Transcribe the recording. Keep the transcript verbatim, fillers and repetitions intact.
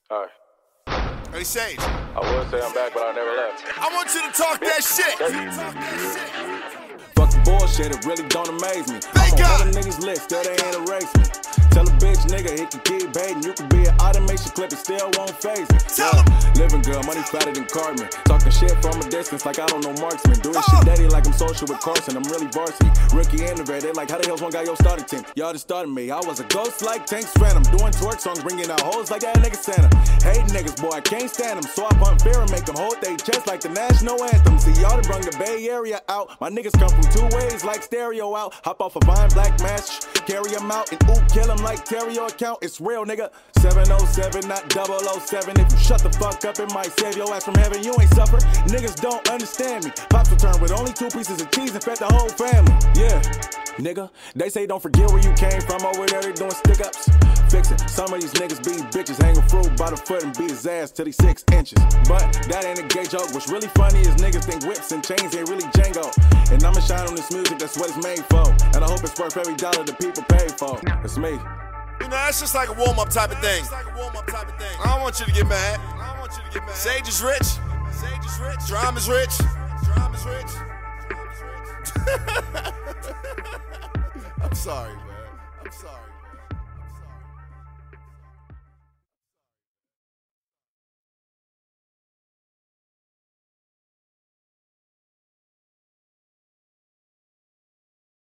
Alright. Hey, Sage. I would say I'm back, but I never left. I want you to talk that shit. Fuck the bullshit, it really don't amaze me. Thank I'm on God. other niggas list, still they ain't erase me. Tell a bitch nigga he can keep baiting. You can be an automation clip, it still won't phase me. Tell Yeah. him. Living good, money fatter than Cartman. Talking shit from a distance like I don't know marksman. Doing shit daddy like I'm social with Carson. I'm really varsity. Rookie innovator, like how the hell's one guy your starting team? Y'all just started me. I was a ghost like Tank's Phantom. Doing twerk songs, bringing out hoes like that nigga Santa. Hate niggas, boy, I can't stand them. So I pump fear and make them hold they chest like the national anthem. See, y'all done brung the Bay Area out. My niggas come from two ways like stereo out. Hop off a Vine Black Mash, carry them out, and ooh, kill them like Terrio account. It's real, nigga. seven oh seven, not double oh seven. If you shut the fuck up, it might save your ass from heaven. You ain't suffer. Niggas don't understand me. Pops returned with only two pieces of cheese and fed the whole family. Yeah, nigga. They say don't forget where you came from. Over there they doing stick-ups. Fix it. Some of these niggas be bitches, hanging fruit by the foot and beat his ass till he's six inches. But that ain't a gay joke. What's really funny is niggas think whips and chains ain't really Django. And I'ma shine on this music, that's what it's made for. And I hope it's worth every dollar the people pay for. It's me. You know, that's just like a warm-up type of thing. I don't want you to get mad. Sage is rich. Sage is rich. Drum is rich. Drum is rich. I'm sorry, man. I'm sorry.